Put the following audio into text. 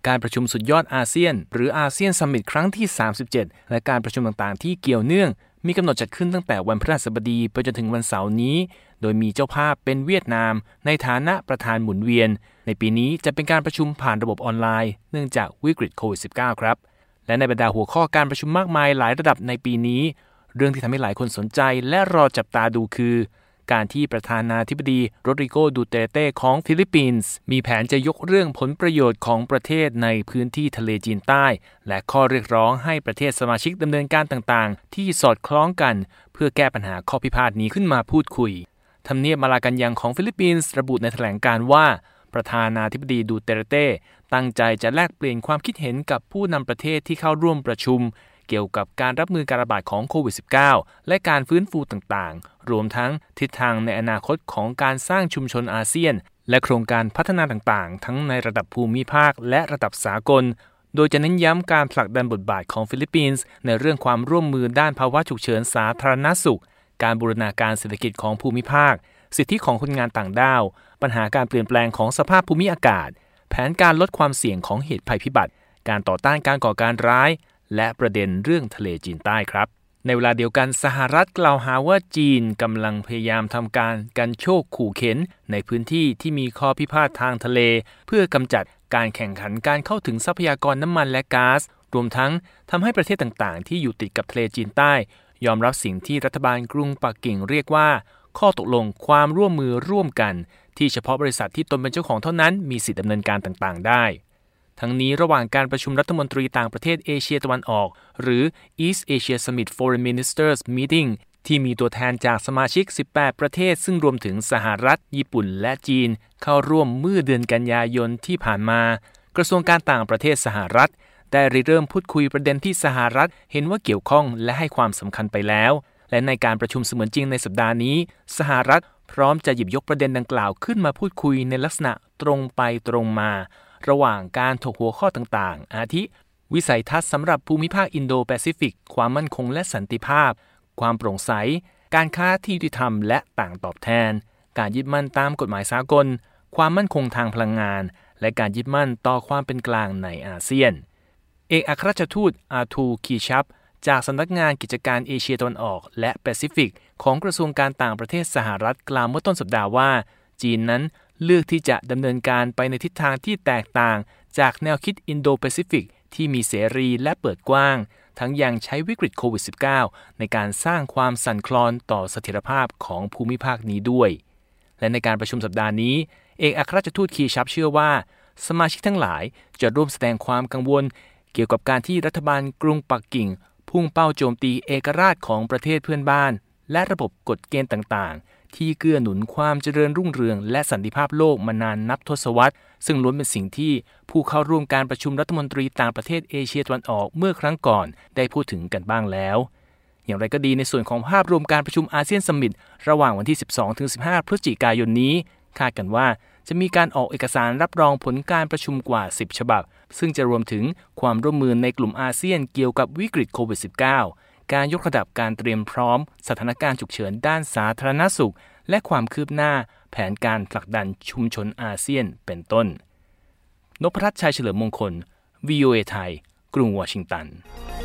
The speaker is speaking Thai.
การประชุมสุดยอดอาเซียนหรืออาเซียนซัมมิตครั้งที่37และการประชุมต่างๆที่เกี่ยวเนื่องมีกำหนดจัดขึ้นตั้งแต่วันพฤหัสบดีไปจนถึงวันเสาร์นี้โดยมีเจ้าภาพเป็นเวียดนามในฐานะประธานหมุนเวียนในปีนี้จะเป็นการประชุมผ่านระบบออนไลน์เนื่องจากวิกฤตโควิด -19 ครับและในบรรดาหัวข้อการประชุมมากมายหลายระดับในปีนี้เรื่องที่ทำให้หลายคนสนใจและรอจับตาดูคือการที่ประธานาธิบดีโรดริโก ดูเตเต้ของฟิลิปปินส์มีแผนจะยกเรื่องผลประโยชน์ของประเทศในพื้นที่ทะเลจีนใต้และข้อเรียกร้องให้ประเทศสมาชิกดำเนินการต่างๆที่สอดคล้องกันเพื่อแก้ปัญหาข้อพิพาทนี้ขึ้นมาพูดคุยทำเนียบมาลากันยังของฟิลิปปินส์ระบุในแถลงการณ์ว่าประธานาธิบดีดูเตเต้ตั้งใจจะแลกเปลี่ยนความคิดเห็นกับผู้นำประเทศที่เข้าร่วมประชุมเกี่ยวกับการรับมือการระบาดของโควิด -19 และการฟื้นฟูต่างๆรวมทั้งทิศทางในอนาคตของการสร้างชุมชนอาเซียนและโครงการพัฒนาต่างๆทั้งในระดับภูมิภาคและระดับสากลโดยจะเน้นย้ำการผลักดันบทบาทของฟิลิปปินส์ในเรื่องความร่วมมือด้านภาวะฉุกเฉินสาธารณสุขการบูรณาการเศรษฐกิจของภูมิภาคสิทธิของคนงานต่างด้าวปัญหาการเปลี่ยนแปลงของสภาพภูมิอากาศแผนการลดความเสี่ยงของเหตุภัยพิบัติการต่อต้านการก่อการร้ายและประเด็นเรื่องทะเลจีนใต้ครับในเวลาเดียวกันสหรัฐกล่าวหาว่าจีนกำลังพยายามทำการกันโชคขู่เข็นในพื้นที่ที่มีข้อพิพาททางทะเลเพื่อกำจัดการแข่งขันการเข้าถึงทรัพยากรน้ำมันและก๊าซรวมทั้งทำให้ประเทศต่างๆที่อยู่ติดกับทะเลจีนใต้ยอมรับสิ่งที่รัฐบาลกรุงปักกิ่งเรียกว่าข้อตกลงความร่วมมือร่วมกันที่เฉพาะบริษัทที่ตนเป็นเจ้าของเท่านั้นมีสิทธิดำเนินการต่างๆได้ทั้งนี้ระหว่างการประชุมรัฐมนตรีต่างประเทศเอเชียตะวันออกหรือ East Asia Summit Foreign Ministers Meeting ที่มีตัวแทนจากสมาชิก18ประเทศซึ่งรวมถึงสหรัฐญี่ปุ่นและจีนเข้าร่วมเมื่อเดือนกันยายนที่ผ่านมากระทรวงการต่างประเทศสหรัฐได้เริ่มพูดคุยประเด็นที่สหรัฐเห็นว่าเกี่ยวข้องและให้ความสำคัญไปแล้วและในการประชุมเสมือนจริงในสัปดาห์นี้สหรัฐพร้อมจะหยิบยกประเด็นดังกล่าวขึ้นมาพูดคุยในลักษณะตรงไปตรงมาระหว่างการถกหัวข้อต่างๆอาทิวิสัยทัศน์สำหรับภูมิภาคอินโดแปซิฟิกความมั่นคงและสันติภาพความโปร่งใสการค้าที่ยุติธรรมและต่างตอบแทนการยึดมั่นตามกฎหมายสากลความมั่นคงทางพลังงานและการยึดมั่นต่อความเป็นกลางในอาเซียนเอกอัครราชทูตอาทูคีชับจากสำนักงานกิจการเอเชียตะวันออกและแปซิฟิกของกระทรวงการต่างประเทศสหรัฐกล่าวเมื่อต้นสัปดาห์ว่าจีนนั้นเลือกที่จะดำเนินการไปในทิศทางที่แตกต่างจากแนวคิดอินโดแปซิฟิกที่มีเสรีและเปิดกว้างทั้งยังใช้วิกฤตโควิด -19 ในการสร้างความสั่นคลอนต่อเสถียรภาพของภูมิภาคนี้ด้วยและในการประชุมสัปดาห์นี้เอกอัครราชทูตคีชับเชื่อว่าสมาชิกทั้งหลายจะร่วมแสดงความกังวลเกี่ยวกับการที่รัฐบาลกรุงปักกิ่งพุ่งเป้าโจมตีเอกราชของประเทศเพื่อนบ้านและระบบกฎเกณฑ์ต่างๆที่เกื้อหนุนความเจริญรุ่งเรืองและสันติภาพโลกมานานนับทศวรรษซึ่งล้วนเป็นสิ่งที่ผู้เข้าร่วมการประชุมรัฐมนตรีต่างประเทศเอเชียตะวันออกเมื่อครั้งก่อนได้พูดถึงกันบ้างแล้วอย่างไรก็ดีในส่วนของภาพรวมการประชุมอาเซียนซัมมิตระหว่างวันที่ 12-15 พฤศจิกายนนี้คาดกันว่าจะมีการออกเอกสารรับรองผลการประชุมกว่า10ฉบับซึ่งจะรวมถึงความร่วมมือในกลุ่มอาเซียนเกี่ยวกับวิกฤตโควิด -19 การยกระดับการเตรียมพร้อมสถานการณ์ฉุกเฉินด้านสาธารณสุขและความคืบหน้าแผนการผลักดันชุมชนอาเซียนเป็นต้นนพรัตน์ ชัยเฉลิมมงคล VOA ไทยกรุงวอชิงตัน